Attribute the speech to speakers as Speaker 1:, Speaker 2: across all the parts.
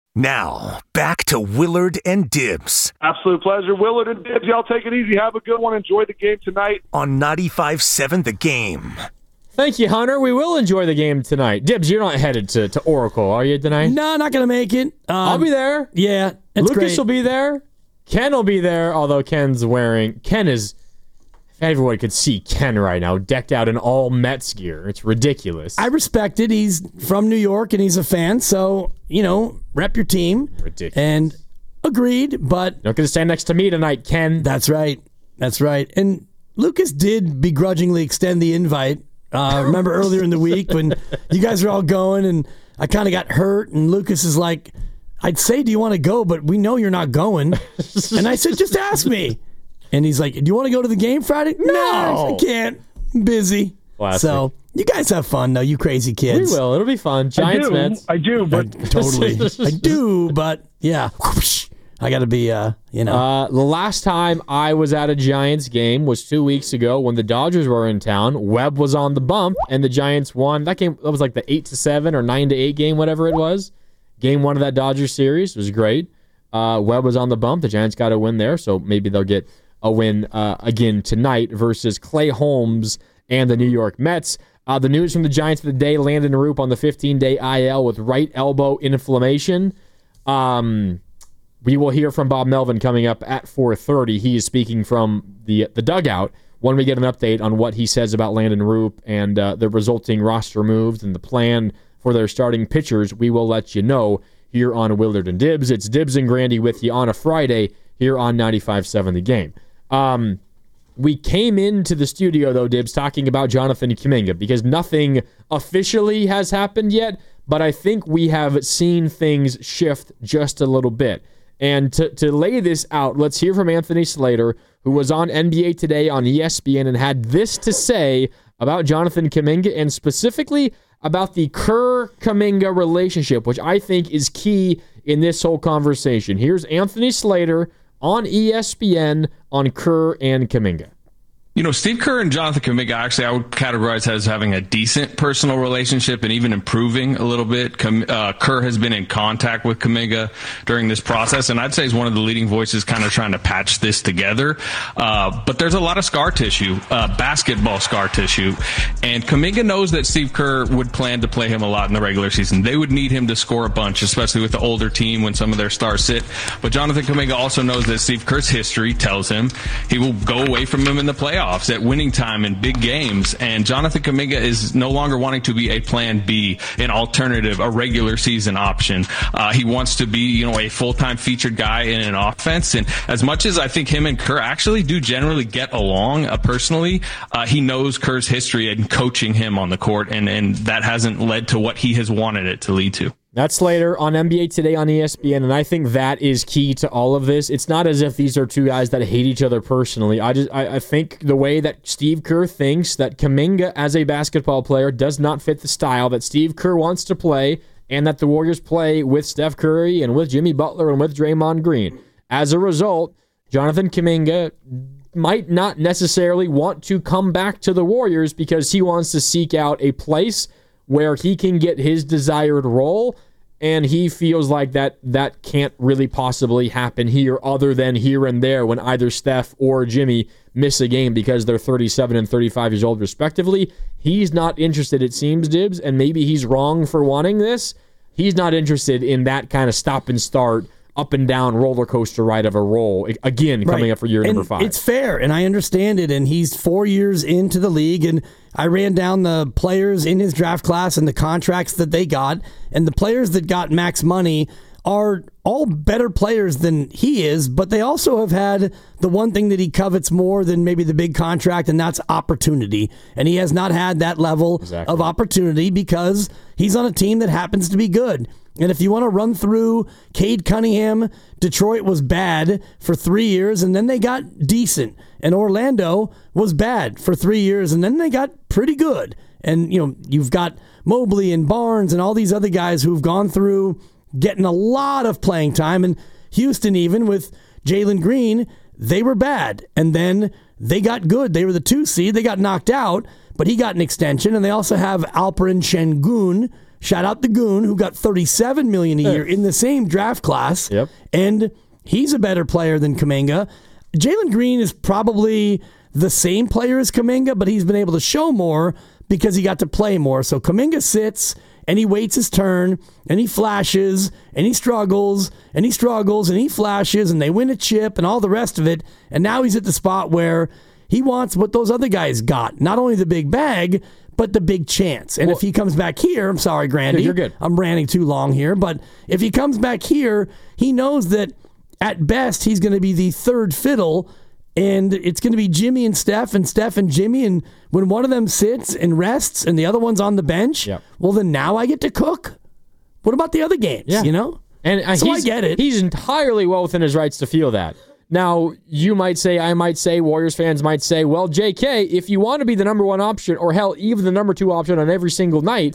Speaker 1: Now, back to Willard and Dibs.
Speaker 2: Absolute pleasure. Willard and Dibs, y'all take it easy. Have a good one. Enjoy the game tonight.
Speaker 1: On 95.7 The Game.
Speaker 3: Thank you, Hunter. We will enjoy the game tonight. Dibs, you're not headed to Oracle, are you, tonight?
Speaker 4: No, not going to make it.
Speaker 3: I'll be there.
Speaker 4: Yeah, it's
Speaker 3: Lucas
Speaker 4: great.
Speaker 3: will be there. Ken will be there, although Ken is, if everyone could see Ken right now, decked out in all Mets gear. It's ridiculous.
Speaker 4: I respect it. He's from New York and he's a fan, so, rep your team.
Speaker 3: Ridiculous.
Speaker 4: And agreed, but...
Speaker 3: You're not going to stand next to me tonight, Ken.
Speaker 4: That's right. And Lucas did begrudgingly extend the invite. Remember earlier in the week when you guys were all going and I kind of got hurt and Lucas is like, I'd say, do you want to go? But we know you're not going. And I said, just ask me. And he's like, do you want to go to the game Friday? No, I can't. I'm busy.
Speaker 3: Classic.
Speaker 4: So you guys have fun, though, you crazy kids.
Speaker 3: We will. It'll be fun. Giants, Mets.
Speaker 2: I do, but
Speaker 4: Totally. I do, but yeah. I got to be,
Speaker 3: The last time I was at a Giants game was 2 weeks ago when the Dodgers were in town. Webb was on the bump, and the Giants won. That game, that was like the 8-7 or 9-8 game, whatever it was. Game one of that Dodgers series. It was great. Webb was on the bump. The Giants got a win there, so maybe they'll get a win again tonight versus Clay Holmes and the New York Mets. The news from the Giants of the day, Landon Roop on the 15-day IL with right elbow inflammation. We will hear from Bob Melvin coming up at 4:30. He is speaking from the dugout when we get an update on what he says about Landon Roop and the resulting roster moves and the plan for their starting pitchers. We will let you know here on Willard and Dibs. It's Dibs and Grandy with you on a Friday here on 95.7 The Game. We came into the studio, though, Dibs, talking about Jonathan Kuminga because nothing officially has happened yet, but I think we have seen things shift just a little bit. And to lay this out, let's hear from Anthony Slater, who was on NBA Today on ESPN and had this to say about Jonathan Kuminga and specifically about the Kerr-Kuminga relationship, which I think is key in this whole conversation. Here's Anthony Slater on ESPN on Kerr and Kuminga.
Speaker 5: Steve Kerr and Jonathan Kuminga, actually, I would categorize as having a decent personal relationship and even improving a little bit. Kerr has been in contact with Kuminga during this process, and I'd say he's one of the leading voices kind of trying to patch this together. But there's a lot of scar tissue, basketball scar tissue, and Kuminga knows that Steve Kerr would plan to play him a lot in the regular season. They would need him to score a bunch, especially with the older team when some of their stars sit. But Jonathan Kuminga also knows that Steve Kerr's history tells him he will go away from him in the playoffs at winning time in big games, and Jonathan Kuminga is no longer wanting to be a plan B, an alternative, a regular season option. He wants to be, a full-time featured guy in an offense, and as much as I think him and Kerr actually do generally get along personally, he knows Kerr's history and coaching him on the court, and that hasn't led to what he has wanted it to lead to.
Speaker 3: That's Slater on NBA Today on ESPN, and I think that is key to all of this. It's not as if these are two guys that hate each other personally. I think the way that Steve Kerr thinks that Kuminga as a basketball player does not fit the style that Steve Kerr wants to play and that the Warriors play with Steph Curry and with Jimmy Butler and with Draymond Green. As a result, Jonathan Kuminga might not necessarily want to come back to the Warriors because he wants to seek out a place where he can get his desired role, and he feels like that can't really possibly happen here other than here and there when either Steph or Jimmy miss a game because they're 37 and 35 years old respectively. He's not interested, it seems, Dibs, and maybe he's wrong for wanting this. He's not interested in that kind of stop and start, up and down roller coaster ride of a role, again, coming up for year number 5.
Speaker 4: It's fair, and I understand it, and he's 4 years into the league, and I ran down the players in his draft class and the contracts that they got, and the players that got max money are all better players than he is, but they also have had the one thing that he covets more than maybe the big contract, and that's opportunity. And he has not had that level of opportunity because he's on a team that happens to be good. And if you want to run through Cade Cunningham, Detroit was bad for 3 years, and then they got decent. And Orlando was bad for 3 years, and then they got pretty good. And, you've got Mobley and Barnes and all these other guys who've gone through getting a lot of playing time. And Houston, even with Jalen Green, they were bad. And then they got good. They were the 2 seed. They got knocked out, but he got an extension. And they also have Alperen Şengün, Shout out the Goon, who got $37 million a year in the same draft class.
Speaker 3: Yep.
Speaker 4: And he's a better player than Kuminga. Jalen Green is probably the same player as Kuminga, but he's been able to show more because he got to play more. So Kuminga sits and he waits his turn and he flashes and he struggles and he struggles and he flashes and they win a chip and all the rest of it. And now he's at the spot where he wants what those other guys got. Not only the big bag, but the big chance. And if he comes back here, I'm sorry, Grandy.
Speaker 3: You're good.
Speaker 4: I'm ranting too long here. But if he comes back here, he knows that at best he's going to be the third fiddle. And it's going to be Jimmy and Steph and Jimmy. And when one of them sits and rests and the other one's on the bench, well, then now I get to cook. What about the other games, you know?
Speaker 3: And
Speaker 4: so I get it.
Speaker 3: He's entirely well within his rights to feel that. Now, you might say, I might say, Warriors fans might say, well, JK, if you want to be the number one option, or hell, even the number two option on every single night,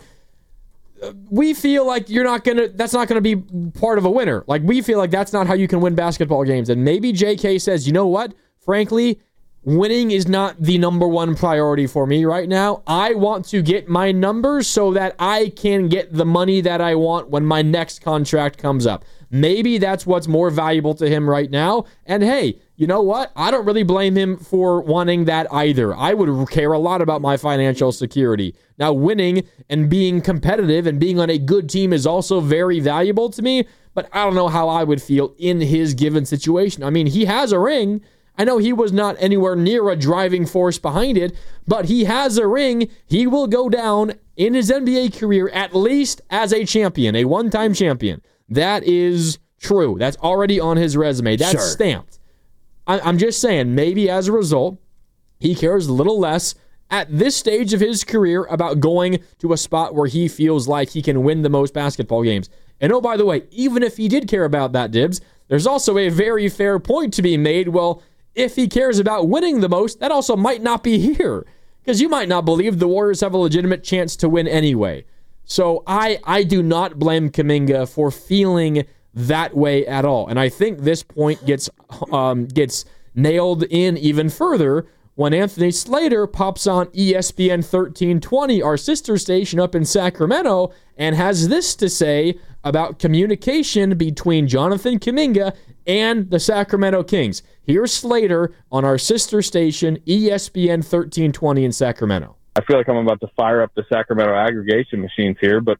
Speaker 3: we feel like that's not gonna be part of a winner. Like, we feel like that's not how you can win basketball games. And maybe JK says, you know what? Frankly, winning is not the number one priority for me right now. I want to get my numbers so that I can get the money that I want when my next contract comes up. Maybe that's what's more valuable to him right now. And hey, you know what? I don't really blame him for wanting that either. I would care a lot about my financial security. Now, winning and being competitive and being on a good team is also very valuable to me, but I don't know how I would feel in his given situation. I mean, he has a ring. I know he was not anywhere near a driving force behind it, but he has a ring. He will go down in his NBA career at least as a champion, a one-time champion. That is true. That's already on his resume. That's stamped. I'm just saying, maybe as a result, he cares a little less at this stage of his career about going to a spot where he feels like he can win the most basketball games. And oh, by the way, even if he did care about that, Dibs, there's also a very fair point to be made. Well, if he cares about winning the most, that also might not be here, because you might not believe the Warriors have a legitimate chance to win anyway. So I do not blame Kuminga for feeling that way at all. And I think this point gets nailed in even further when Anthony Slater pops on ESPN 1320, our sister station up in Sacramento, and has this to say about communication between Jonathan Kuminga and the Sacramento Kings. Here's Slater on our sister station, ESPN 1320 in Sacramento.
Speaker 2: I feel like I'm about to fire up the Sacramento aggregation machines here, but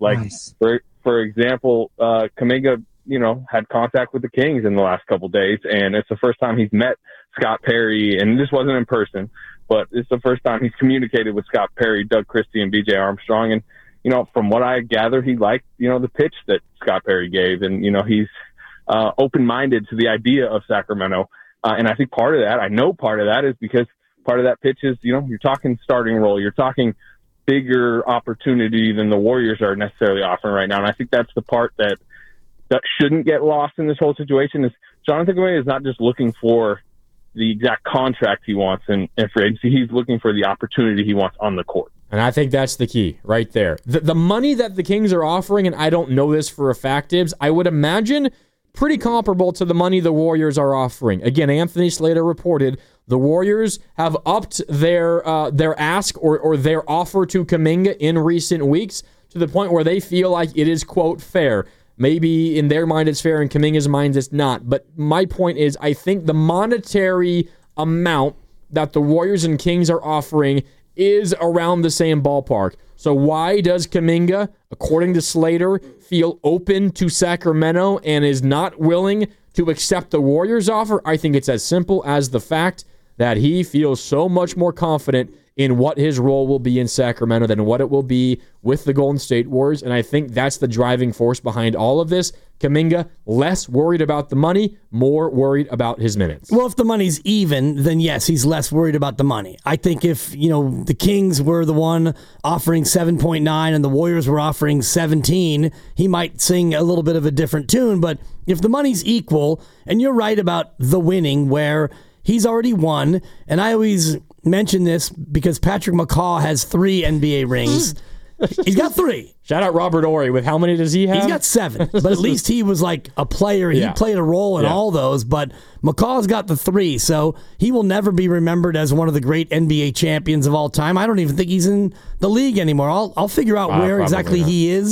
Speaker 2: for example, Kuminga, had contact with the Kings in the last couple of days, and it's the first time he's met Scott Perry, and this wasn't in person, but it's the first time he's communicated with Scott Perry, Doug Christie, and BJ Armstrong. And, from what I gather, he liked, the pitch that Scott Perry gave, and, he's open-minded to the idea of Sacramento. And I think part of that is because part of that pitch is, you're talking starting role. You're talking bigger opportunity than the Warriors are necessarily offering right now. And I think that's the part that shouldn't get lost in this whole situation is Jonathan Kuminga is not just looking for the exact contract he wants in free agency. He's looking for the opportunity he wants on the court.
Speaker 3: And I think that's the key right there. The money that the Kings are offering, and I don't know this for a fact, Dibs, I would imagine pretty comparable to the money the Warriors are offering. Again, Anthony Slater reported the Warriors have upped their ask or their offer to Kuminga in recent weeks to the point where they feel like it is, quote, fair. Maybe in their mind it's fair, in Kuminga's mind it's not. But my point is, I think the monetary amount that the Warriors and Kings are offering is around the same ballpark. So why does Kuminga, according to Slater, feel open to Sacramento and is not willing to accept the Warriors' offer? I think it's as simple as the fact that he feels so much more confident in what his role will be in Sacramento than what it will be with the Golden State Warriors, and I think that's the driving force behind all of this. Kuminga, less worried about the money, more worried about his minutes.
Speaker 4: Well, if the money's even, then yes, he's less worried about the money. I think if, the Kings were the one offering 7.9 and the Warriors were offering 17, he might sing a little bit of a different tune, but if the money's equal, and you're right about the winning where he's already won, and I always mention this because Patrick McCaw has 3 NBA rings. He's got 3.
Speaker 3: Shout out Robert Horry. With how many does he have?
Speaker 4: He's got 7. But at least he was like a player. He played a role in all those. But McCaw's got the 3. So he will never be remembered as one of the great NBA champions of all time. I don't even think he's in the league anymore. I'll figure out where exactly he is.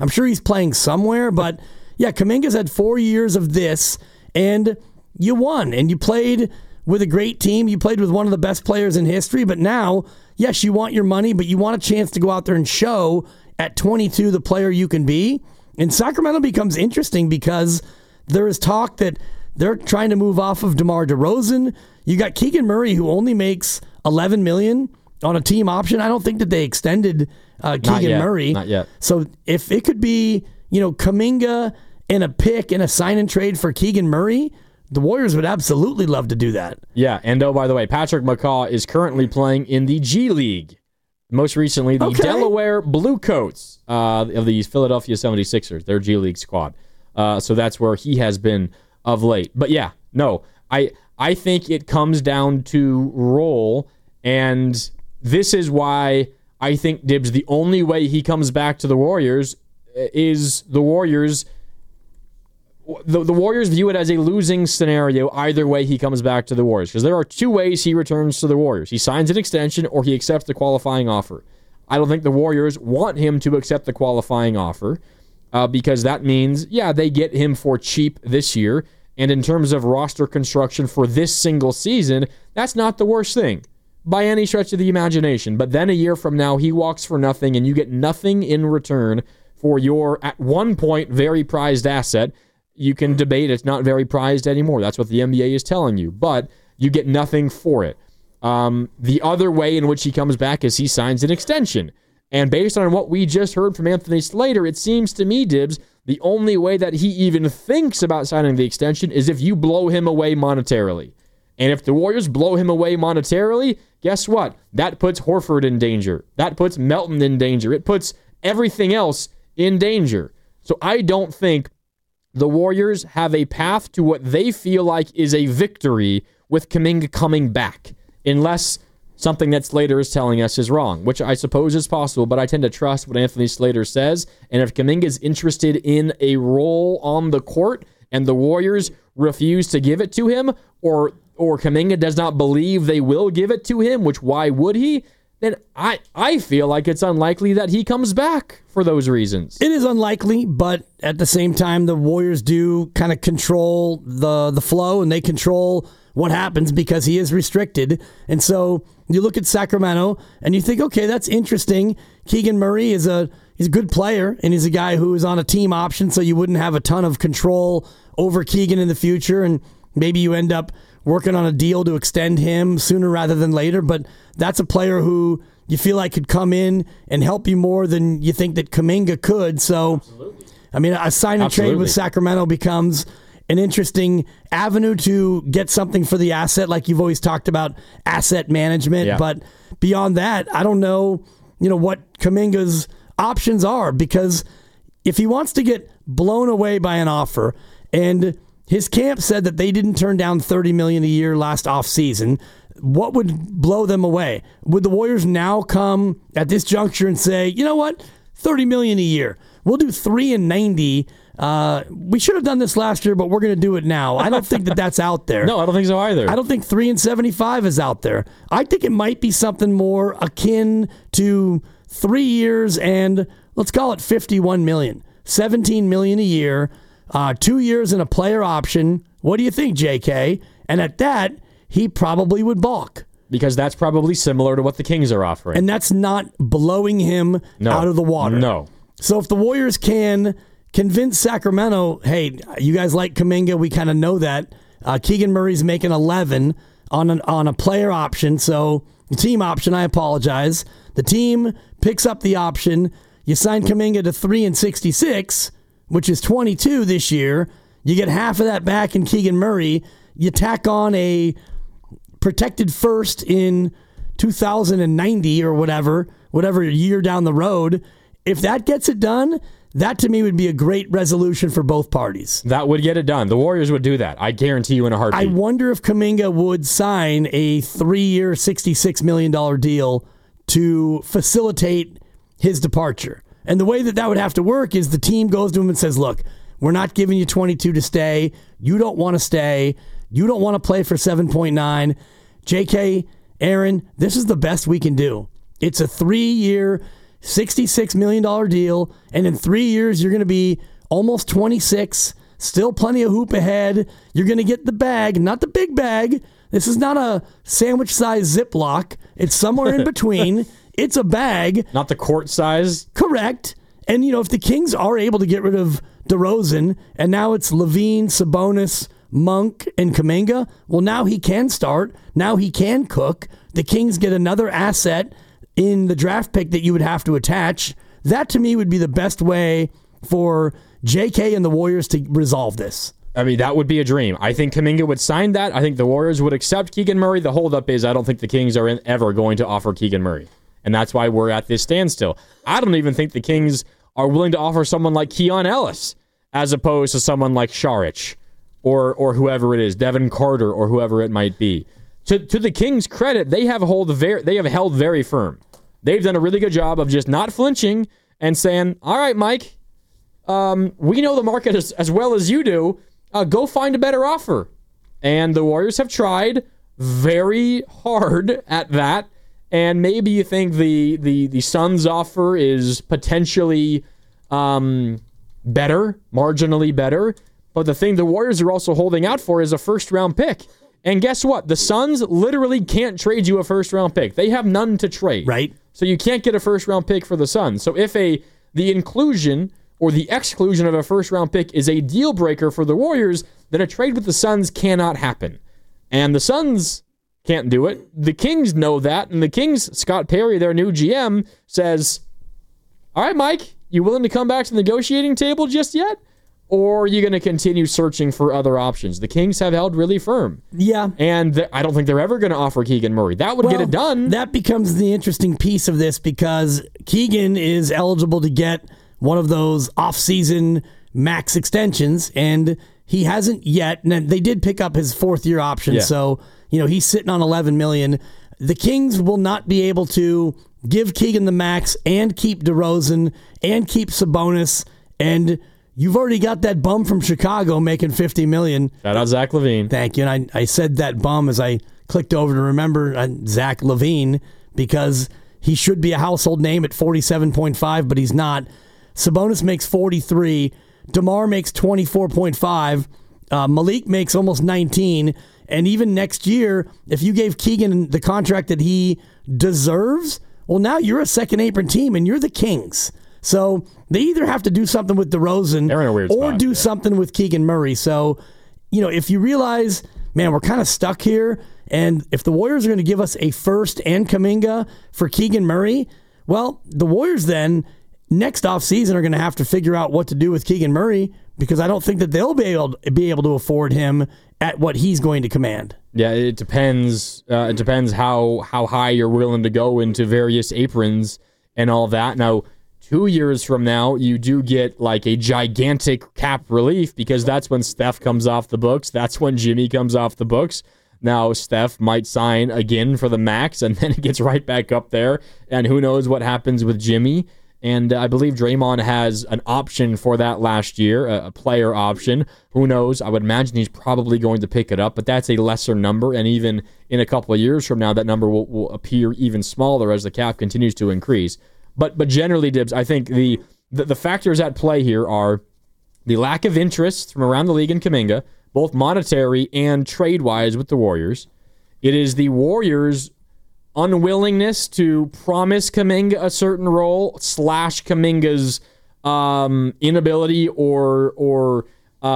Speaker 4: I'm sure he's playing somewhere, but yeah, Kuminga's had 4 years of this, and you won, and you played with a great team. You played with one of the best players in history, but now, yes, you want your money, but you want a chance to go out there and show at 22 the player you can be. And Sacramento becomes interesting because there is talk that they're trying to move off of DeMar DeRozan. You got Keegan Murray, who only makes $11 million on a team option. I don't think that they extended Keegan Murray.
Speaker 3: Not yet.
Speaker 4: So if it could be, Kuminga and a pick and a sign and trade for Keegan Murray, the Warriors would absolutely love to do that.
Speaker 3: Yeah, and by the way, Patrick McCaw is currently playing in the G League. Most recently, the Delaware Bluecoats of the Philadelphia 76ers, their G League squad. So that's where he has been of late. But yeah, no, I think it comes down to role, and this is why I think Dibs, the only way he comes back to the Warriors is the Warriors. The Warriors view it as a losing scenario either way he comes back to the Warriors, because there are two ways he returns to the Warriors. He signs an extension or he accepts the qualifying offer. I don't think the Warriors want him to accept the qualifying offer because that means, they get him for cheap this year, and in terms of roster construction for this single season, that's not the worst thing by any stretch of the imagination. But then a year from now, he walks for nothing and you get nothing in return for your, at one point, very prized asset. You can debate it's not very prized anymore. That's what the NBA is telling you. But you get nothing for it. The other way in which he comes back is he signs an extension. And based on what we just heard from Anthony Slater, it seems to me, Dibs, the only way that he even thinks about signing the extension is if you blow him away monetarily. And if the Warriors blow him away monetarily, guess what? That puts Horford in danger. That puts Melton in danger. It puts everything else in danger. So I don't think the Warriors have a path to what they feel like is a victory with Kuminga coming back, unless something that Slater is telling us is wrong, which I suppose is possible, but I tend to trust what Anthony Slater says. And if Kuminga is interested in a role on the court and the Warriors refuse to give it to him, or Kuminga does not believe they will give it to him, which why would he? Then I feel like it's unlikely that he comes back for those reasons.
Speaker 4: It is unlikely, but at the same time, the Warriors do kind of control the flow, and they control what happens because he is restricted. And so you look at Sacramento, and you think, okay, that's interesting. Keegan Murray he's a good player, and he's a guy who is on a team option, so you wouldn't have a ton of control over Keegan in the future, and maybe you end up working on a deal to extend him sooner rather than later, but that's a player who you feel like could come in and help you more than you think that Kuminga could. So, absolutely. I mean, a sign and trade with Sacramento becomes an interesting avenue to get something for the asset, like you've always talked about asset management. Yeah. But beyond that, I don't know, what Kuminga's options are, because if he wants to get blown away by an offer, and his camp said that they didn't turn down $30 million a year last offseason, what would blow them away? Would the Warriors now come at this juncture and say, you know what, $30 million a year, we'll do $3 and $90. We should have done this last year, but we're going to do it now. I don't think that that's out there.
Speaker 3: No, I don't think so either.
Speaker 4: I don't think $3 and $75 is out there. I think it might be something more akin to 3 years and let's call it $51 million, $17 million a year. 2 years and a player option. What do you think, JK? And at that, he probably would balk.
Speaker 3: Because that's probably similar to what the Kings are offering.
Speaker 4: And that's not blowing him out of the water.
Speaker 3: No.
Speaker 4: So if the Warriors can convince Sacramento, hey, you guys like Kuminga, we kind of know that. Keegan Murray's making 11 on a player option, so the team option, I apologize. The team picks up the option. You sign Kuminga to 3 and 66, which is 22 this year. You get half of that back in Keegan Murray. You tack on a protected first in 2090 or whatever year down the road. If that gets it done, that to me would be a great resolution for both parties.
Speaker 3: That would get it done. The Warriors would do that. I guarantee you in a heartbeat.
Speaker 4: I wonder if Kuminga would sign a 3-year, $66 million deal to facilitate his departure. And the way that would have to work is the team goes to him and says, look, we're not giving you 22 to stay. You don't want to stay. You don't want to play for 7.9. JK, Aaron, this is the best we can do. It's a 3-year, $66 million deal, and in 3 years, you're going to be almost 26, still plenty of hoop ahead. You're going to get the bag, not the big bag. This is not a sandwich-sized Ziploc. It's somewhere in between. It's a bag.
Speaker 3: Not the court size.
Speaker 4: Correct. And, if the Kings are able to get rid of DeRozan, and now it's LaVine, Sabonis, Monk, and Kuminga, well, now he can start. Now he can cook. The Kings get another asset in the draft pick that you would have to attach. That, to me, would be the best way for JK and the Warriors to resolve this.
Speaker 3: I mean, that would be a dream. I think Kuminga would sign that. I think the Warriors would accept Keegan Murray. The holdup is I don't think the Kings are ever going to offer Keegan Murray. And that's why we're at this standstill. I don't even think the Kings are willing to offer someone like Keon Ellis as opposed to someone like Saric or whoever it is, Devin Carter or whoever it might be. To the Kings' credit, they have held very firm. They've done a really good job of just not flinching and saying, all right, Mike, we know the market as well as you do. Go find a better offer. And the Warriors have tried very hard at that. And maybe you think the Suns' offer is potentially better, marginally better. But the thing the Warriors are also holding out for is a first-round pick. And guess what? The Suns literally can't trade you a first-round pick. They have none to trade.
Speaker 4: Right.
Speaker 3: So you can't get a first-round pick for the Suns. So if the inclusion or the exclusion of a first-round pick is a deal-breaker for the Warriors, then a trade with the Suns cannot happen. And the Suns can't do it. The Kings know that, and the Kings, Scott Perry, their new GM, says, all right, Mike, you willing to come back to the negotiating table just yet? Or are you going to continue searching for other options? The Kings have held really firm.
Speaker 4: Yeah.
Speaker 3: And I don't think they're ever going to offer Keegan Murray. That would get it done.
Speaker 4: That becomes the interesting piece of this because Keegan is eligible to get one of those off-season max extensions, and he hasn't yet. And they did pick up his fourth-year option, so he's sitting on $11 million. The Kings will not be able to give Keegan the max and keep DeRozan and keep Sabonis, and you've already got that bum from Chicago making $50 million.
Speaker 3: Shout out Zach LaVine.
Speaker 4: Thank you. And I said that bum as I clicked over to remember Zach LaVine because he should be a household name at 47.5, but he's not. Sabonis makes 43. DeMar makes 24.5. Malik makes almost 19. And even next year, if you gave Keegan the contract that he deserves, well, now you're a second-apron team, and you're the Kings. So they either have to do something with DeRozan or do something with Keegan Murray. So, if you realize, man, we're kind of stuck here, and if the Warriors are going to give us a first and Kuminga for Keegan Murray, well, the Warriors then next offseason are going to have to figure out what to do with Keegan Murray because I don't think that they'll be able to afford him at what he's going to command.
Speaker 3: Yeah, it depends. It depends how high you're willing to go into various aprons and all that. Now, 2 years from now, you do get like a gigantic cap relief because that's when Steph comes off the books. That's when Jimmy comes off the books. Now, Steph might sign again for the max, and then it gets right back up there. And who knows what happens with Jimmy. And I believe Draymond has an option for that last year, a player option. Who knows? I would imagine he's probably going to pick it up, but that's a lesser number. And even in a couple of years from now, that number will appear even smaller as the cap continues to increase. But generally, Dibs, I think the factors at play here are the lack of interest from around the league in Kuminga, both monetary and trade-wise with the Warriors. It is the Warriors' unwillingness to promise Kuminga a certain role / Kuminga's inability or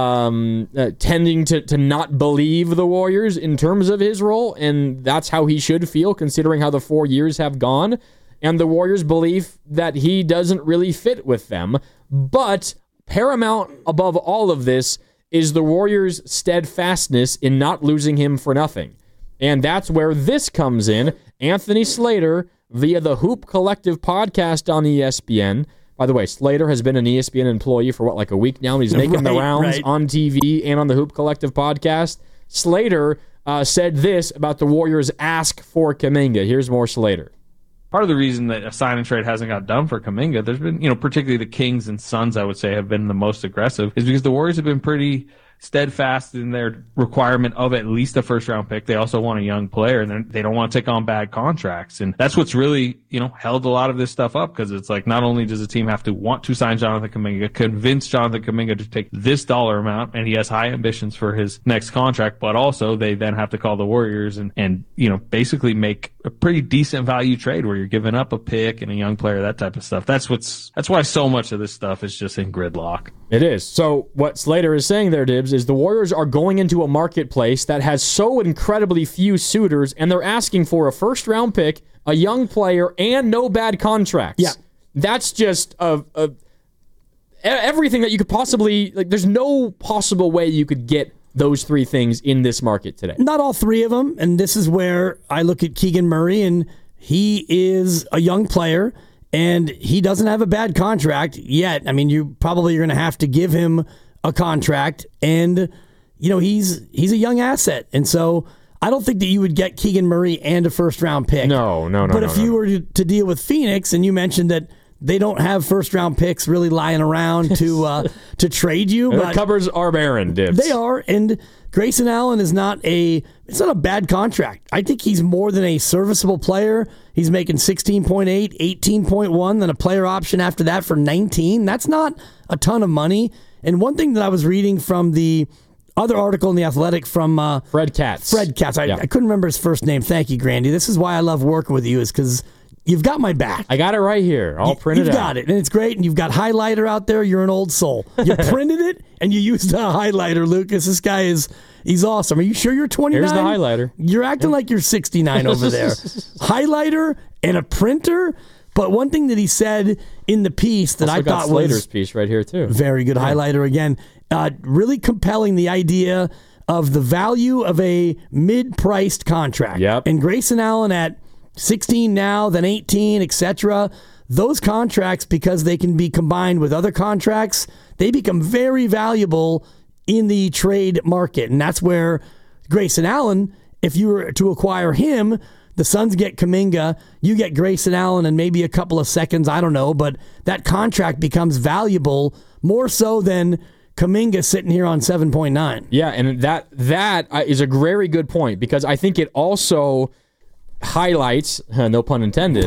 Speaker 3: tending to not believe the Warriors in terms of his role, and that's how he should feel considering how the 4 years have gone, and the Warriors' belief that he doesn't really fit with them. But paramount above all of this is the Warriors' steadfastness in not losing him for nothing. And that's where this comes in. Anthony Slater, via the Hoop Collective podcast on ESPN. By the way, Slater has been an ESPN employee for, like a week now. He's making the rounds on TV and on the Hoop Collective podcast. Slater said this about the Warriors' ask for Kuminga. Here's more Slater.
Speaker 6: Part of the reason that a sign and trade hasn't got done for Kuminga, there's been, particularly the Kings and Suns, I would say, have been the most aggressive, is because the Warriors have been pretty steadfast in their requirement of at least a first-round pick. They also want a young player, and they don't want to take on bad contracts. And that's what's really, held a lot of this stuff up, because it's like not only does the team have to want to sign Jonathan Kuminga, convince Jonathan Kuminga to take this dollar amount, and he has high ambitions for his next contract, but also they then have to call the Warriors and basically make a pretty decent value trade where you're giving up a pick and a young player, that type of stuff. That's why so much of this stuff is just in gridlock.
Speaker 3: It is. So what Slater is saying there, Dibs, is the Warriors are going into a marketplace that has so incredibly few suitors, and they're asking for a first-round pick, a young player, and no bad contracts.
Speaker 4: Yeah.
Speaker 3: That's just everything that you could possibly... there's no possible way you could get those three things in this market today.
Speaker 4: Not all three of them, and this is where I look at Keegan Murray, and he is a young player, and he doesn't have a bad contract yet. I mean, you probably are going to have to give him a contract, and he's a young asset, and so I don't think that you would get Keegan Murray and a first-round pick.
Speaker 3: No.
Speaker 4: But if you were to deal with Phoenix, and you mentioned that they don't have first-round picks really lying around to trade you.
Speaker 3: Their cupboards are barren, Dibs.
Speaker 4: They are, and Grayson Allen is not a bad contract. I think he's more than a serviceable player. He's making 16.8, 18.1, then a player option after that for 19. That's not a ton of money. And one thing that I was reading from the other article in The Athletic from
Speaker 3: Fred Katz.
Speaker 4: I couldn't remember his first name. Thank you, Grandy. This is why I love working with you, is because you've got my back.
Speaker 3: I got it right here. I'll print it out.
Speaker 4: You've got it, and it's great, and you've got highlighter out there. You're an old soul. You printed it, and you used a highlighter, Lucas. This guy he's awesome. Are you sure you're 29?
Speaker 3: Here's the highlighter.
Speaker 4: You're acting like you're 69 over there. Highlighter and a printer. But one thing that he said in the piece that I thought was
Speaker 3: Slater's piece right here too.
Speaker 4: Very good highlighter again. Really compelling, the idea of the value of a mid-priced contract.
Speaker 3: Yep.
Speaker 4: And Grayson Allen at 16 now, then 18, etc. Those contracts, because they can be combined with other contracts, they become very valuable in the trade market. And that's where Grayson Allen, if you were to acquire him, the Suns get Kuminga, you get Grayson Allen and maybe a couple of seconds, I don't know, but that contract becomes valuable more so than Kuminga sitting here on 7.9.
Speaker 3: Yeah, and that is a very good point, because I think it also highlights, no pun intended,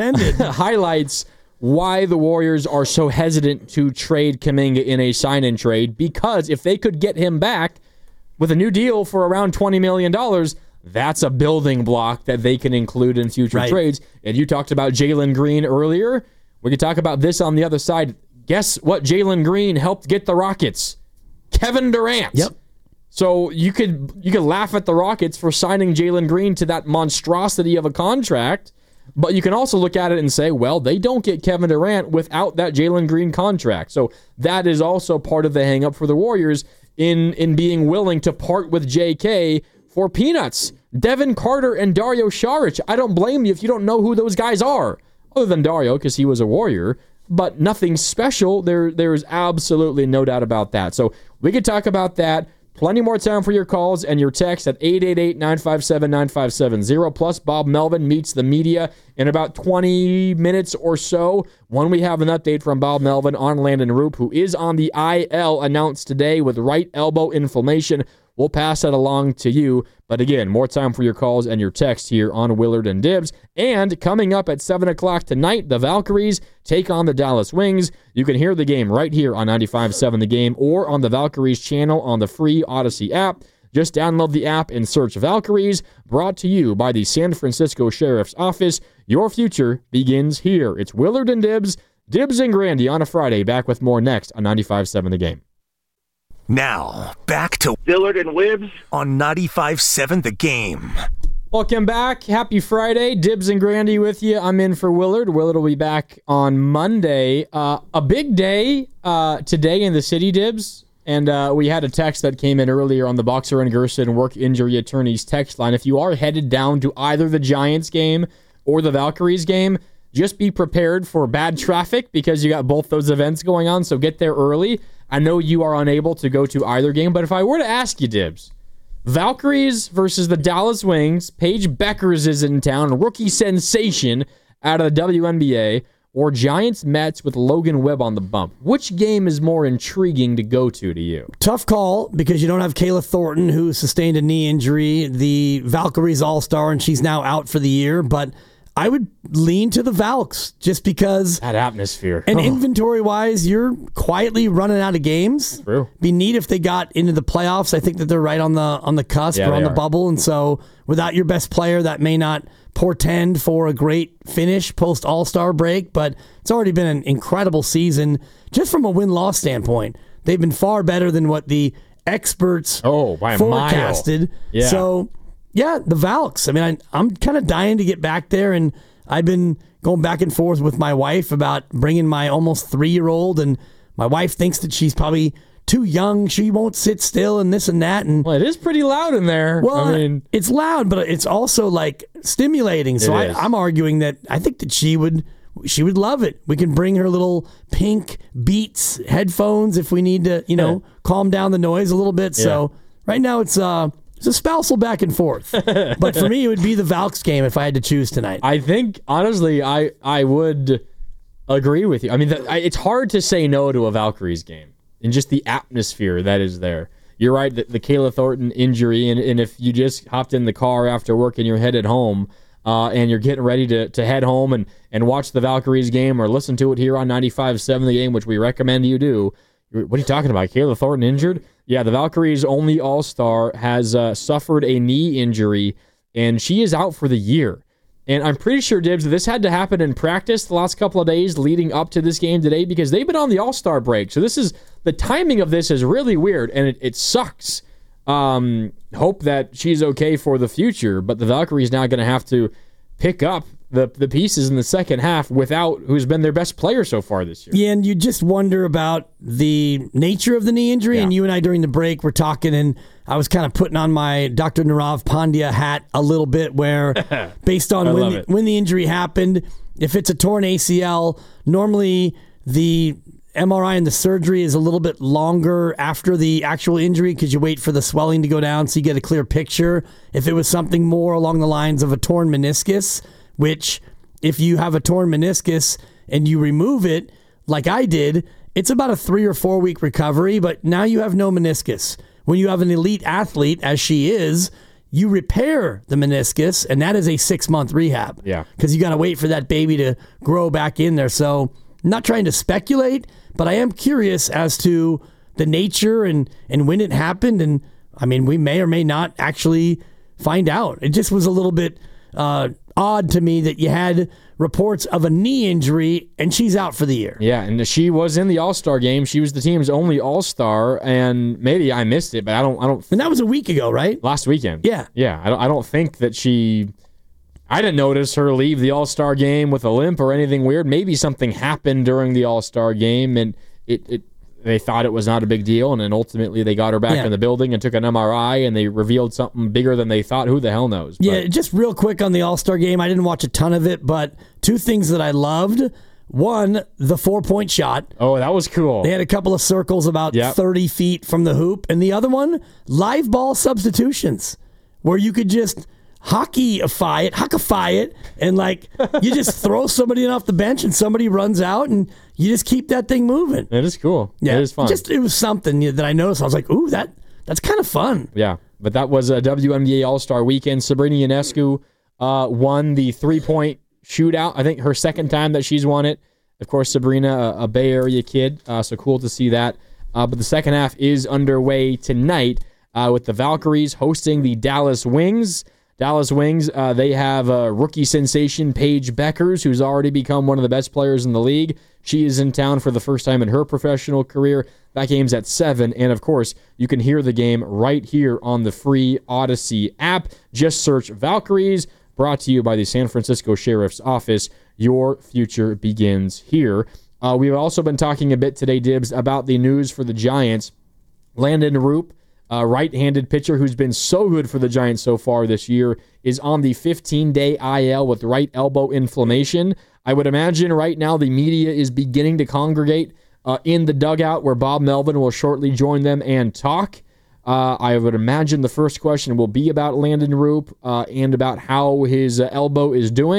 Speaker 3: highlights why the Warriors are so hesitant to trade Kuminga in a sign-in trade, because if they could get him back with a new deal for around $20 million, that's a building block that they can include in future trades. And you talked about Jalen Green earlier. We could talk about this on the other side. Guess what Jalen Green helped get the Rockets? Kevin Durant.
Speaker 4: Yep.
Speaker 3: So you could laugh at the Rockets for signing Jalen Green to that monstrosity of a contract, but you can also look at it and say, well, they don't get Kevin Durant without that Jalen Green contract. So that is also part of the hang-up for the Warriors in being willing to part with JK for peanuts. Devin Carter and Dario Saric. I don't blame you if you don't know who those guys are, other than Dario, because he was a Warrior, but nothing special. There's absolutely no doubt about that. So we could talk about that. Plenty more time for your calls and your texts at 888-957-9570. Plus, Bob Melvin meets the media in about 20 minutes or so when we have an update from Bob Melvin on Landon Roop, who is on the IL announced today with right elbow inflammation. We'll pass that along to you. But again, more time for your calls and your texts here on Willard and Dibs. And coming up at 7 o'clock tonight, the Valkyries take on the Dallas Wings. You can hear the game right here on 95.7 The Game or on the Valkyries channel on the free Odyssey app. Just download the app and search Valkyries. Brought to you by the San Francisco Sheriff's Office. Your future begins here. It's Willard and Dibs. Dibs and Grandy on a Friday. Back with more next on 95.7 The Game.
Speaker 1: Now, back to
Speaker 7: Dillard and Wibbs
Speaker 1: on 95.7 The Game.
Speaker 3: Welcome back. Happy Friday. Dibs and Grandy with you. I'm in for Willard. Willard will be back on Monday. A big day today in the city, Dibs. And we had a text that came in earlier on the Boxer and Gerson Work Injury Attorneys text line. If you are headed down to either the Giants game or the Valkyries game, just be prepared for bad traffic because you got both those events going on, so get there early. I know you are unable to go to either game, but if I were to ask you, Dibs, Valkyries versus the Dallas Wings, Paige Beckers is in town, rookie sensation out of the WNBA. or Giants-Mets with Logan Webb on the bump? Which game is more intriguing to go to you?
Speaker 4: Tough call because you don't have Kayla Thornton, who sustained a knee injury, the Valkyries All-Star, and she's now out for the year. But I would lean to the Valks just because
Speaker 3: that atmosphere.
Speaker 4: And inventory-wise, you're quietly running out of games.
Speaker 3: True.
Speaker 4: Be neat if they got into the playoffs. I think that they're right on the cusp or on the bubble, and so without your best player, that may not portend for a great finish post All-Star break, but it's already been an incredible season just from a win-loss standpoint. They've been far better than what the experts
Speaker 3: by a
Speaker 4: forecasted.
Speaker 3: mile. Yeah.
Speaker 4: So, yeah, the Valks. I mean, I'm kind of dying to get back there, and I've been going back and forth with my wife about bringing my almost 3-year-old, and my wife thinks that she's probably too young. She won't sit still and this and that. And
Speaker 3: well, it is pretty loud in there.
Speaker 4: Well, I mean, it's loud, but it's also like stimulating. So I'm arguing that I think that she would love it. We can bring her little pink Beats headphones if we need to, calm down the noise a little bit. Yeah. So right now it's a spousal back and forth. But for me, it would be the Valks game if I had to choose tonight.
Speaker 3: I think, honestly, I would agree with you. I mean, it's hard to say no to a Valkyries game and just the atmosphere that is there. You're right, the Kayla Thornton injury, and if you just hopped in the car after work and you're headed home and you're getting ready to head home and watch the Valkyries game or listen to it here on 95.7 The Game, which we recommend you do, what are you talking about? Kayla Thornton injured? Yeah, the Valkyries' only All-Star has suffered a knee injury, and she is out for the year. And I'm pretty sure, Dibs, this had to happen in practice the last couple of days leading up to this game today because they've been on the All-Star break. So the timing of this is really weird, and it sucks. Hope that she's okay for the future, but the Valkyries now going to have to pick up the pieces in the second half without who's been their best player so far this year.
Speaker 4: Yeah, and you just wonder about the nature of the knee injury. Yeah. And you and I during the break were talking, and I was kind of putting on my Dr. Nirav Pandya hat a little bit, where based on when the injury happened, if it's a torn ACL, normally the MRI and the surgery is a little bit longer after the actual injury because you wait for the swelling to go down so you get a clear picture. If it was something more along the lines of a torn meniscus, which if you have a torn meniscus and you remove it, like I did, it's about a 3 or 4 week recovery, but now you have no meniscus. When you have an elite athlete, as she is, you repair the meniscus, and that is a 6-month rehab.
Speaker 3: Yeah.
Speaker 4: Because you got to wait for that baby to grow back in there. So I'm not trying to speculate, but I am curious as to the nature and when it happened. And, I mean, we may or may not actually find out. It just was a little bit odd to me that you had reports of a knee injury and she's out for the year.
Speaker 3: Yeah, and she was in the All-Star game. She was the team's only All-Star, and maybe I missed it, but I don't.
Speaker 4: And that was a week ago, right?
Speaker 3: Last weekend.
Speaker 4: Yeah.
Speaker 3: Yeah, I don't think that I didn't notice her leave the All-Star game with a limp or anything weird. Maybe something happened during the All-Star game, and they thought it was not a big deal, and then ultimately they got her back in the building and took an MRI, and they revealed something bigger than they thought. Who the hell knows?
Speaker 4: Yeah, just real quick on the All-Star game. I didn't watch a ton of it, but 2 things that I loved. One, the 4-point shot.
Speaker 3: Oh, that was cool.
Speaker 4: They had a couple of circles about 30 feet from the hoop. And the other one, live ball substitutions, where you could just hockeyify it, and like you just throw somebody in off the bench and somebody runs out and you just keep that thing moving.
Speaker 3: It is cool. Yeah, it is fun.
Speaker 4: It was something that I noticed. I was like, ooh, that's kind of fun.
Speaker 3: Yeah, but that was a WNBA All-Star weekend. Sabrina Ionescu won the 3-point shootout. I think her second time that she's won it. Of course, Sabrina, a Bay Area kid, so cool to see that. But the second half is underway tonight with the Valkyries hosting the Dallas Wings. Dallas Wings, they have rookie sensation Paige Beckers, who's already become one of the best players in the league. She is in town for the first time in her professional career. That game's at 7, and of course, you can hear the game right here on the free Odyssey app. Just search Valkyries, brought to you by the San Francisco Sheriff's Office. Your future begins here. We've also been talking a bit today, Dibs, about the news for the Giants. Landon Roop, right-handed pitcher who's been so good for the Giants so far this year, is on the 15-day IL with right elbow inflammation. I would imagine right now the media is beginning to congregate in the dugout where Bob Melvin will shortly join them and talk. I would imagine the first question will be about Landon Roop and about how his elbow is doing.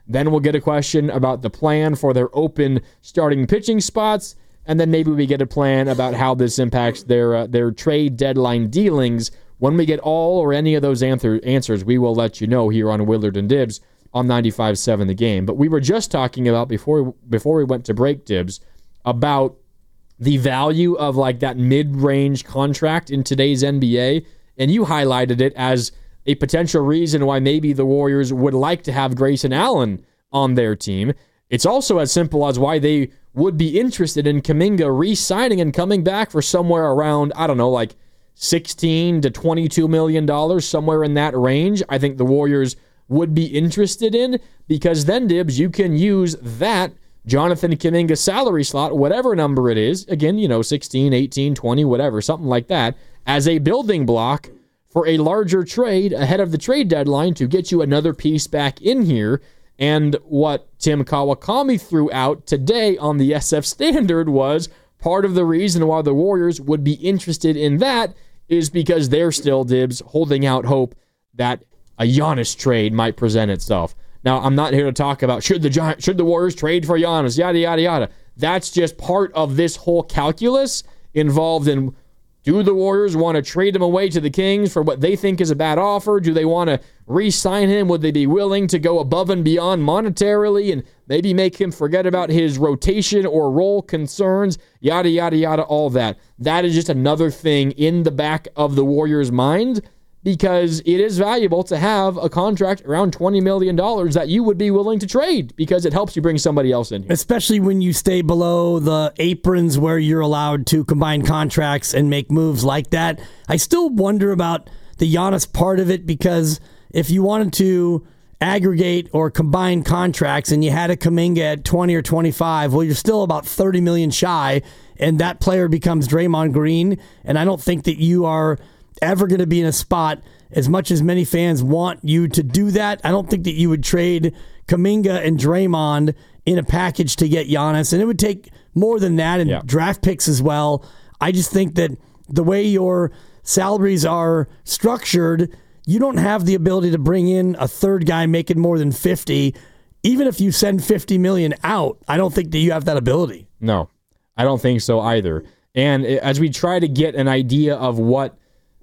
Speaker 3: Then we'll get a question about the plan for their open starting pitching spots. And then maybe we get a plan about how this impacts their trade deadline dealings. When we get all or any of those answers, we will let you know here on Willard and Dibs on 95.7 The Game. But we were just talking about, before we went to break, Dibs, about the value of like that mid-range contract in today's NBA. And you highlighted it as a potential reason why maybe the Warriors would like to have Grayson Allen on their team. It's also as simple as why they would be interested in Kuminga re-signing and coming back for somewhere around, I don't know, like $16 to $22 million, somewhere in that range. I think the Warriors would be interested in, because then, Dibs, you can use that Jonathan Kuminga salary slot, whatever number it is, again, 16, 18, 20, whatever, something like that, as a building block for a larger trade ahead of the trade deadline to get you another piece back in here. And what Tim Kawakami threw out today on the SF Standard was part of the reason why the Warriors would be interested in that is because they're still, Dibs, holding out hope that a Giannis trade might present itself. Now, I'm not here to talk about should the Warriors trade for Giannis, yada, yada, yada. That's just part of this whole calculus involved in, do the Warriors want to trade him away to the Kings for what they think is a bad offer? Do they want to re-sign him? Would they be willing to go above and beyond monetarily and maybe make him forget about his rotation or role concerns? Yada, yada, yada, all that. That is just another thing in the back of the Warriors' mind, because it is valuable to have a contract around $20 million that you would be willing to trade, because it helps you bring somebody else in here.
Speaker 4: Especially when you stay below the aprons where you're allowed to combine contracts and make moves like that. I still wonder about the Giannis part of it, because if you wanted to aggregate or combine contracts and you had a Kuminga at 20 or 25, well, you're still about 30 million shy, and that player becomes Draymond Green, and I don't think that you are ever going to be in a spot, as much as many fans want you to do that, I don't think that you would trade Kuminga and Draymond in a package to get Giannis, and it would take more than that, and draft picks as well. I just think that the way your salaries are structured, you don't have the ability to bring in a third guy making more than 50. Even if you send $50 million out, I don't think that you have that ability.
Speaker 3: No, I don't think so either. And as we try to get an idea of what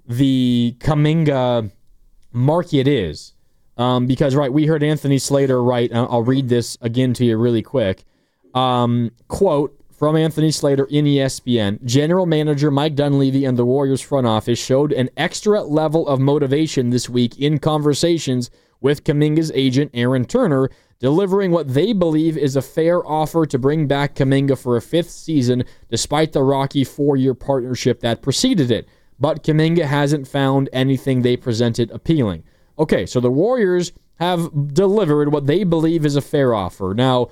Speaker 3: the Kuminga market is, because, right, we heard Anthony Slater write, I'll read this again to you really quick, quote from Anthony Slater in ESPN, General Manager Mike Dunleavy and the Warriors front office showed an extra level of motivation this week in conversations with Kuminga's agent Aaron Turner, delivering what they believe is a fair offer to bring back Kuminga for a fifth season despite the rocky 4-year partnership that preceded it. But Kuminga hasn't found anything they presented appealing. Okay, so the Warriors have delivered what they believe is a fair offer. Now,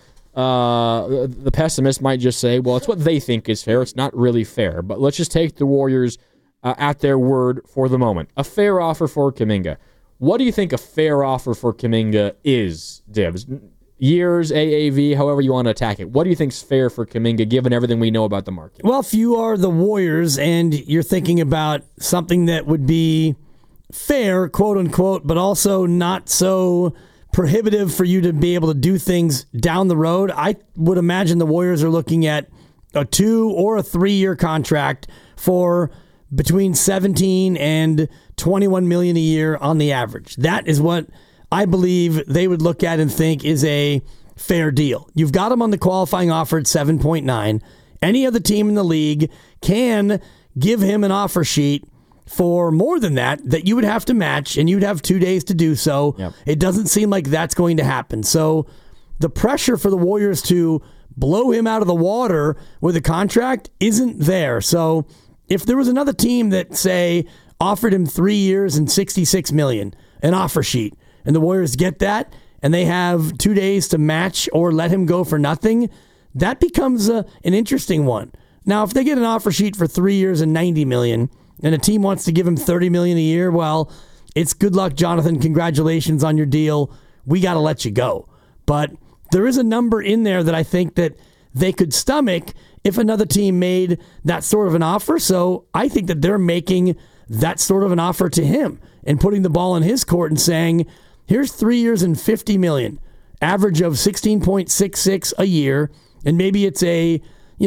Speaker 3: the pessimist might just say, well, it's what they think is fair. It's not really fair. But let's just take the Warriors at their word for the moment. A fair offer for Kuminga. What do you think a fair offer for Kuminga is, Dibs? Years, AAV, however you want to attack it. What do you think is fair for Kuminga, given everything we know about the market?
Speaker 4: Well, if you are the Warriors and you're thinking about something that would be fair, quote unquote, but also not so prohibitive for you to be able to do things down the road, I would imagine the Warriors are looking at a 2 or a 3-year contract for between 17 and 21 million a year on the average. That is what I believe they would look at and think is a fair deal. You've got him on the qualifying offer at 7.9. Any other team in the league can give him an offer sheet for more than that you would have to match, and you'd have 2 days to do so. Yep. It doesn't seem like that's going to happen. So the pressure for the Warriors to blow him out of the water with a contract isn't there. So if there was another team that, say, offered him 3 years and $66 million, an offer sheet, and the Warriors get that, and they have 2 days to match or let him go for nothing, that becomes an interesting one. Now, if they get an offer sheet for 3 years and $90 million, and a team wants to give him $30 million a year, well, it's good luck, Jonathan. Congratulations on your deal. We got to let you go. But there is a number in there that I think that they could stomach if another team made that sort of an offer. So I think that they're making that sort of an offer to him and putting the ball in his court and saying, here's 3 years and $50 million. average of 16.66 a year, and maybe it's a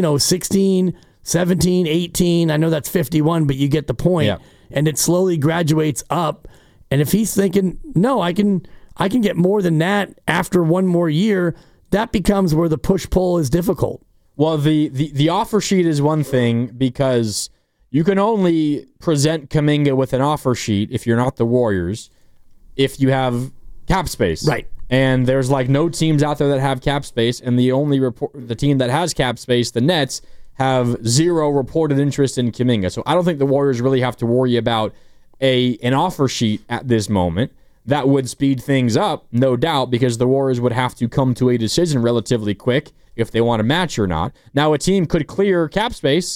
Speaker 4: 16, 17, 18. I know that's 51, but you get the point.
Speaker 3: Yeah.
Speaker 4: And it slowly graduates up. And if he's thinking, no, I can get more than that after one more year, that becomes where the push-pull is difficult.
Speaker 3: Well, the offer sheet is one thing because you can only present Kuminga with an offer sheet if you're not the Warriors, if you have cap space.
Speaker 4: Right.
Speaker 3: And there's no teams out there that have cap space, and the team that has cap space, the Nets, have zero reported interest in Kuminga. So I don't think the Warriors really have to worry about an offer sheet at this moment. That would speed things up, no doubt, because the Warriors would have to come to a decision relatively quick if they want to match or not. Now, a team could clear cap space.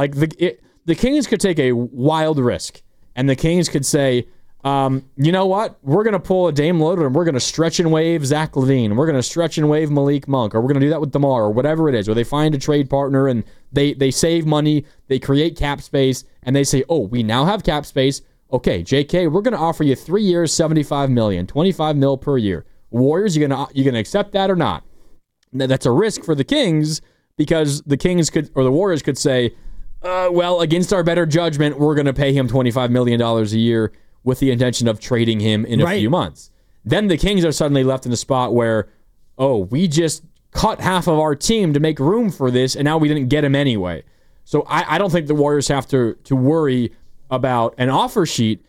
Speaker 3: The Kings could take a wild risk, and the Kings could say, you know what? We're going to pull a Dame Lillard, and we're going to stretch and waive Zach LaVine. We're going to stretch and waive Malik Monk, or we're going to do that with DeMar, or whatever it is, or they find a trade partner, and they save money, they create cap space, and they say, oh, we now have cap space. Okay, JK, we're going to offer you 3 years, $75 million, $25 million per year. Warriors, you going to accept that or not? That's a risk for the Kings because the Kings could, or the Warriors could say, well, against our better judgment, we're going to pay him $25 million a year with the intention of trading him in a few months. Then the Kings are suddenly left in a spot where, oh, we just cut half of our team to make room for this, and now we didn't get him anyway. So I don't think the Warriors have to worry about an offer sheet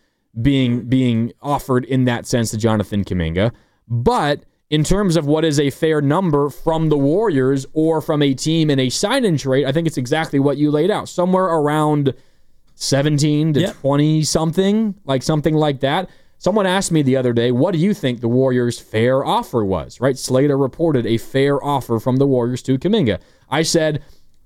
Speaker 3: being offered in that sense to Jonathan Kuminga. But in terms of what is a fair number from the Warriors or from a team in a sign-in trade, I think it's exactly what you laid out. Somewhere around 17 to 20-something, something like that. Someone asked me the other day, what do you think the Warriors' fair offer was? Right? Slater reported a fair offer from the Warriors to Kuminga. I said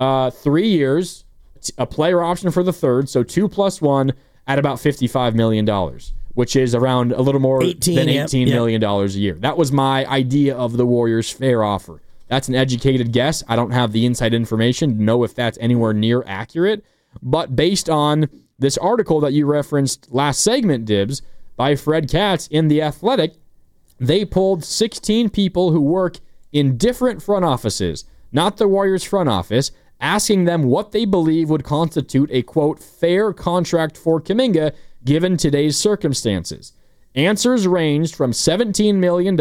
Speaker 3: 3 years, a player option for the third, so 2 + 1 at about $55 million, which is around a little more than $18 million a year. That was my idea of the Warriors' fair offer. That's an educated guess. I don't have the inside information to know if that's anywhere near accurate, but based on this article that you referenced last segment, Dibs, by Fred Katz in The Athletic, they pulled 16 people who work in different front offices, not the Warriors front office, asking them what they believe would constitute a, quote, fair contract for Kuminga given today's circumstances. Answers ranged from $17 million to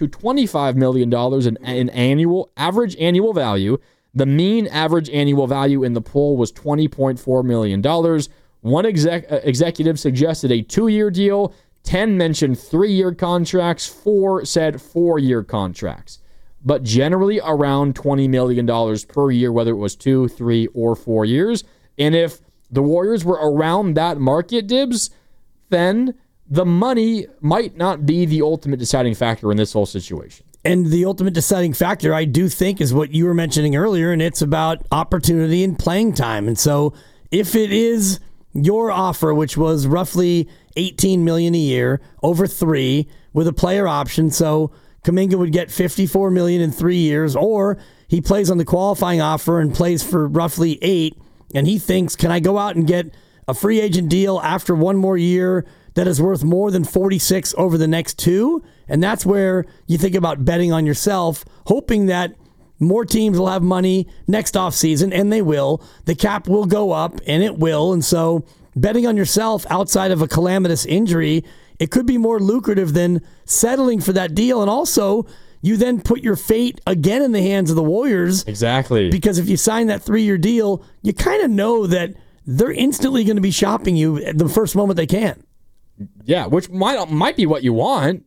Speaker 3: $25 million in average annual value. The mean average annual value in the poll was $20.4 million. One executive suggested a 2-year deal. 10 mentioned 3-year contracts. 4 said 4-year contracts. But generally around $20 million per year, whether it was 2, 3, or 4 years. And if the Warriors were around that market, Dibs, then the money might not be the ultimate deciding factor in this whole situation.
Speaker 4: And the ultimate deciding factor, I do think, is what you were mentioning earlier, and it's about opportunity and playing time. And so if it is your offer, which was roughly $18 million a year over 3 with a player option, so Kuminga would get $54 million in 3 years, or he plays on the qualifying offer and plays for roughly 8, and he thinks, can I go out and get a free agent deal after one more year that is worth more than 46 over the next 2? And that's where you think about betting on yourself, hoping that more teams will have money next offseason, and they will. The cap will go up, and it will. And so betting on yourself outside of a calamitous injury, it could be more lucrative than settling for that deal. And also, you then put your fate again in the hands of the Warriors.
Speaker 3: Exactly.
Speaker 4: Because if you sign that 3-year deal, you kind of know that they're instantly going to be shopping you at the first moment they can.
Speaker 3: Yeah, which might be what you want,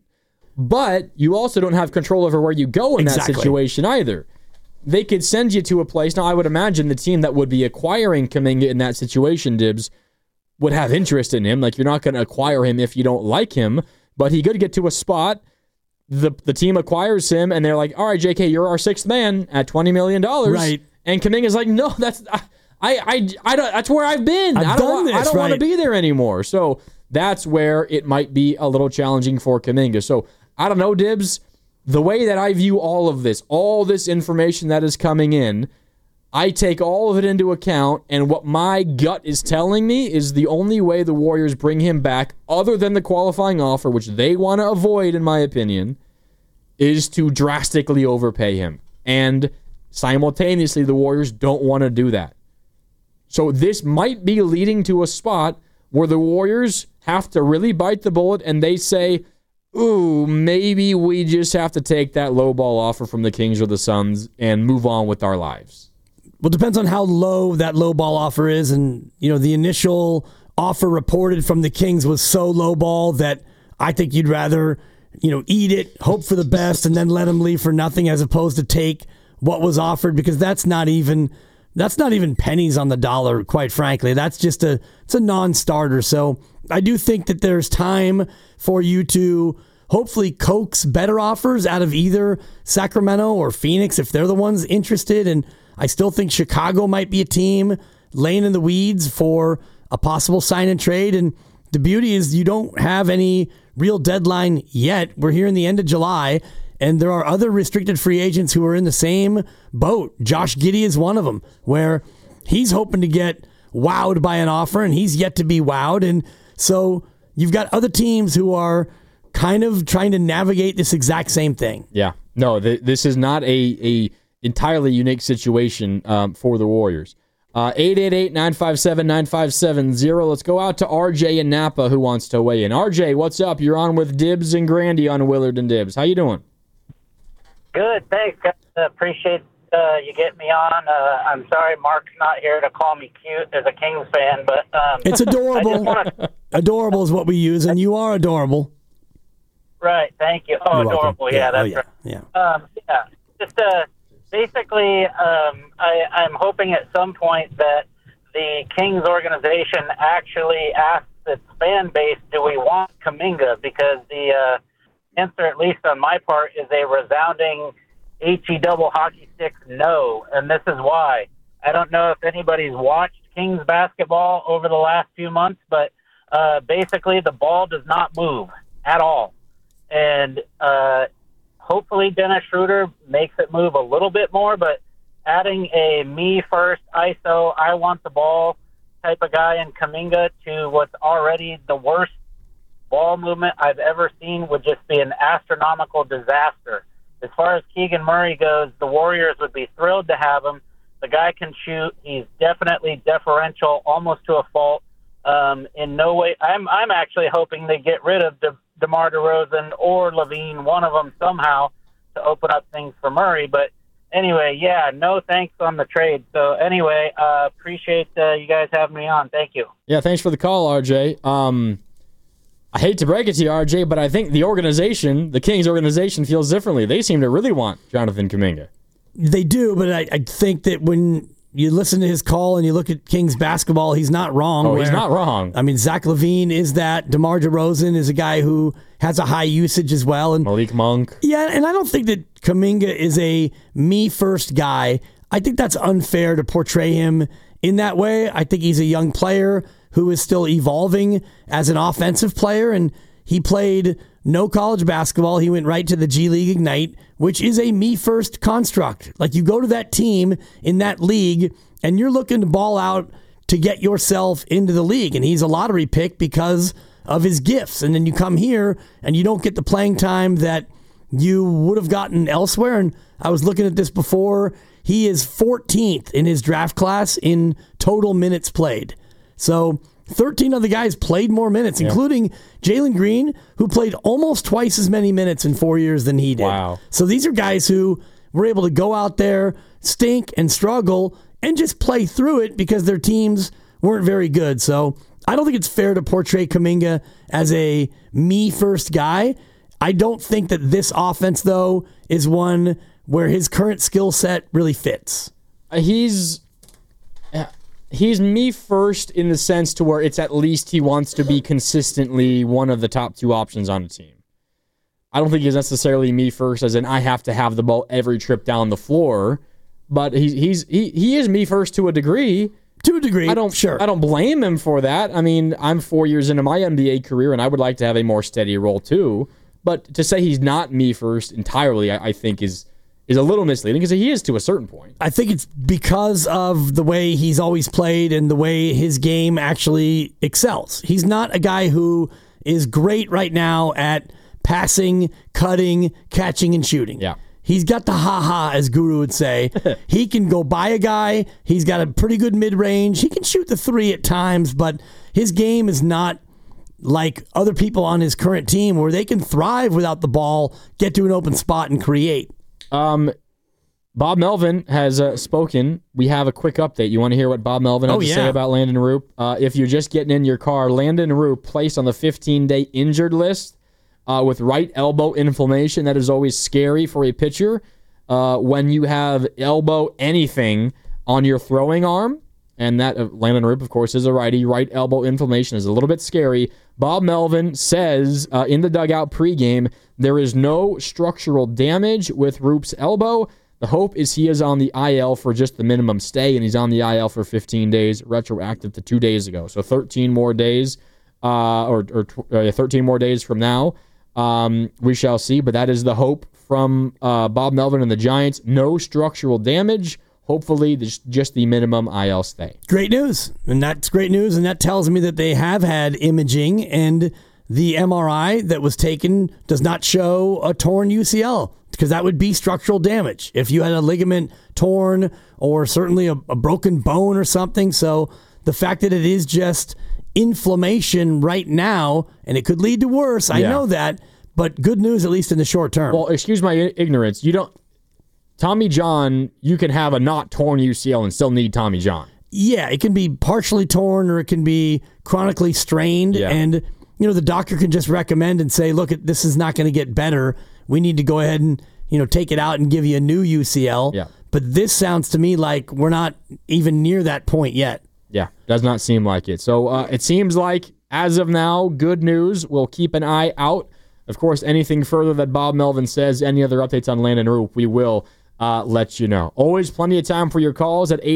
Speaker 3: but you also don't have control over where you go in that situation either. They could send you to a place. Now, I would imagine the team that would be acquiring Kuminga in that situation, Dibs, would have interest in him. You're not going to acquire him if you don't like him, but he could get to a spot. The team acquires him, and they're like, all right, JK, you're our 6th man at $20 million. Right. And Kuminga's like, no, that's that's where I've been. I don't want to be there anymore. So that's where it might be a little challenging for Kuminga. So I don't know, Dibs. The way that I view all of this, all this information that is coming in, I take all of it into account, and what my gut is telling me is the only way the Warriors bring him back, other than the qualifying offer, which they want to avoid, in my opinion, is to drastically overpay him. And simultaneously, the Warriors don't want to do that. So this might be leading to a spot where the Warriors have to really bite the bullet and they say, ooh, maybe we just have to take that low ball offer from the Kings or the Suns and move on with our lives.
Speaker 4: Well, it depends on how low that low ball offer is. And, the initial offer reported from the Kings was so low ball that I think you'd rather, eat it, hope for the best, and then let him leave for nothing as opposed to take what was offered, because that's not even pennies on the dollar, quite frankly. That's just it's a non-starter. So I do think that there's time for you to hopefully coax better offers out of either Sacramento or Phoenix if they're the ones interested. And I still think Chicago might be a team laying in the weeds for a possible sign and trade. And the beauty is you don't have any real deadline yet. We're here in the end of July, and there are other restricted free agents who are in the same boat. Josh Giddey is one of them, where he's hoping to get wowed by an offer, and he's yet to be wowed. And so you've got other teams who are kind of trying to navigate this exact same thing.
Speaker 3: Yeah. No, this is not a entirely unique situation for the Warriors. 888-957-9570. Let's go out to RJ in Napa who wants to weigh in. RJ, what's up? You're on with Dibs and Grandy on Willard and Dibs. How you doing?
Speaker 7: Good, thanks. Appreciate you getting me on. I'm sorry Mark's not here to call me cute as a Kings fan, but
Speaker 4: it's adorable. Adorable is what we use, and you are adorable.
Speaker 7: Right, thank you. Oh,
Speaker 4: You're
Speaker 7: adorable.
Speaker 4: welcome.
Speaker 7: Yeah, that's right.
Speaker 4: Yeah.
Speaker 7: Just basically, I'm hoping at some point that the Kings organization actually asks its fan base, do we want Kuminga? Because the answer, at least on my part, is a resounding HE double hockey stick no, and this is why. I don't know if anybody's watched Kings basketball over the last few months, but basically the ball does not move at all. And hopefully Dennis Schroeder makes it move a little bit more, but adding a me first ISO, I want the ball type of guy in Kuminga to what's already the worst ball movement I've ever seen would just be an astronomical disaster. As far as Keegan Murray goes, the Warriors would be thrilled to have him. The guy can shoot. He's definitely deferential, almost to a fault. In no way, I'm actually hoping they get rid of DeMar DeRozan or Levine, one of them somehow, to open up things for Murray. But anyway, yeah, no thanks on the trade. So anyway, appreciate you guys having me on. Thank you.
Speaker 3: Yeah, thanks for the call, RJ. I hate to break it to you, RJ, but I think the organization, the Kings organization, feels differently. They seem to really want Jonathan Kuminga.
Speaker 4: They do, but I think that when you listen to his call and you look at Kings basketball, he's not wrong.
Speaker 3: Oh, he's not wrong.
Speaker 4: I mean, Zach LaVine is that. DeMar DeRozan is a guy who has a high usage as well. And
Speaker 3: Malik Monk.
Speaker 4: Yeah, and I don't think that Kuminga is a me-first guy. I think that's unfair to portray him in that way. I think he's a young player who is still evolving as an offensive player, and he played no college basketball. He went right to the G League Ignite, which is a me-first construct. Like, you go to that team in that league, and you're looking to ball out to get yourself into the league, and he's a lottery pick because of his gifts. And then you come here, and you don't get the playing time that you would have gotten elsewhere. And I was looking at this before. He is 14th in his draft class in total minutes played. So 13 other guys played more minutes, including Jalen Green, who played almost twice as many minutes in 4 years than he did.
Speaker 3: Wow.
Speaker 4: So these are guys who were able to go out there, stink and struggle, and just play through it because their teams weren't very good. So I don't think it's fair to portray Kuminga as a me-first guy. I don't think that this offense, though, is one where his current skill set really fits.
Speaker 3: He's me first in the sense to where it's at least he wants to be consistently one of the top two options on a team. I don't think he's necessarily me first as in I have to have the ball every trip down the floor, but he is me first to a degree.
Speaker 4: To a degree,
Speaker 3: I don't blame him for that. I mean, I'm 4 years into my NBA career, and I would like to have a more steady role too. But to say he's not me first entirely, I think is a little misleading because he is to a certain point.
Speaker 4: I think it's because of the way he's always played and the way his game actually excels. He's not a guy who is great right now at passing, cutting, catching, and shooting.
Speaker 3: Yeah.
Speaker 4: He's got the ha-ha, as Guru would say. He can go by a guy. He's got a pretty good mid-range. He can shoot the three at times, but his game is not like other people on his current team where they can thrive without the ball, get to an open spot, and create.
Speaker 3: Bob Melvin has spoken. We have a quick update. You want to hear what Bob Melvin had to say about Landon Roop? If you're just getting in your car, Landon Roop placed on the 15-day injured list with right elbow inflammation. That is always scary for a pitcher. When you have elbow anything on your throwing arm, and that Landon Roop, of course, is a righty. Right elbow inflammation is a little bit scary. Bob Melvin says in the dugout pregame, there is no structural damage with Roop's elbow. The hope is he is on the IL for just the minimum stay, and he's on the IL for 15 days, retroactive to 2 days ago. So 13 more days, 13 more days from now. We shall see, but that is the hope from Bob Melvin and the Giants. No structural damage. Hopefully, just the minimum IL stay.
Speaker 4: Great news, and that's great news, and that tells me that they have had imaging, and the MRI that was taken does not show a torn UCL, because that would be structural damage if you had a ligament torn or certainly a broken bone or something. So the fact that it is just inflammation right now, and it could lead to worse, I know that, but good news at least in the short term.
Speaker 3: Well, excuse my ignorance. Tommy John, you can have a not torn UCL and still need Tommy John.
Speaker 4: Yeah, it can be partially torn or it can be chronically strained, and the doctor can just recommend and say, look, this is not going to get better. We need to go ahead and take it out and give you a new UCL.
Speaker 3: Yeah.
Speaker 4: But this sounds to me like we're not even near that point yet.
Speaker 3: Yeah, does not seem like it. So it seems like, as of now, good news. We'll keep an eye out. Of course, anything further that Bob Melvin says, any other updates on Landon Roop, we will let you know. Always plenty of time for your calls at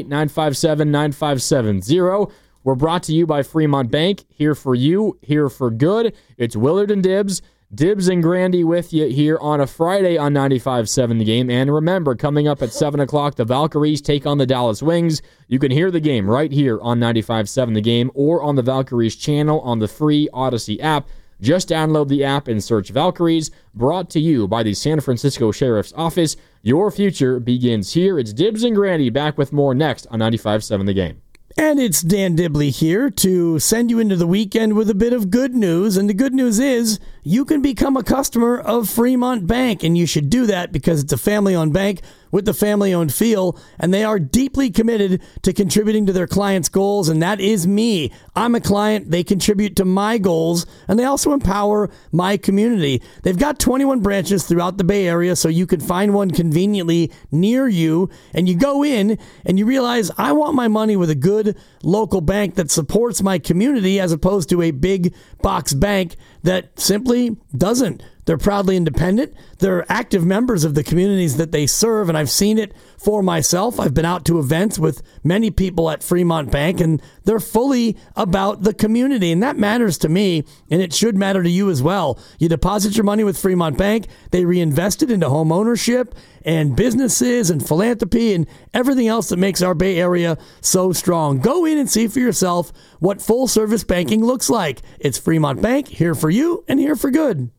Speaker 3: 888-957-9570. We're brought to you by Fremont Bank. Here for you, here for good. It's Willard and Dibbs. Dibbs and Grandy with you here on a Friday on 95.7 The Game. And remember, coming up at 7 o'clock, the Valkyries take on the Dallas Wings. You can hear the game right here on 95.7 The Game or on the Valkyries channel on the free Odyssey app. Just download the app and search Valkyries. Brought to you by the San Francisco Sheriff's Office. Your future begins here. It's Dibbs and Grandy back with more next on 95.7 The Game.
Speaker 4: And it's Dan Dibley here to send you into the weekend with a bit of good news. And the good news is you can become a customer of Fremont Bank, and you should do that because it's a family-owned bank with the family-owned feel, and they are deeply committed to contributing to their clients' goals, and that is me. I'm a client. They contribute to my goals, and they also empower my community. They've got 21 branches throughout the Bay Area, so you can find one conveniently near you, and you go in and you realize, I want my money with a good local bank that supports my community as opposed to a big box bank that simply doesn't. They're proudly independent. They're active members of the communities that they serve, and I've seen it for myself. I've been out to events with many people at Fremont Bank, and they're fully about the community, and that matters to me, and it should matter to you as well. You deposit your money with Fremont Bank. They reinvest it into home ownership and businesses and philanthropy and everything else that makes our Bay Area so strong. Go in and see for yourself what full-service banking looks like. It's Fremont Bank, here for you and here for good.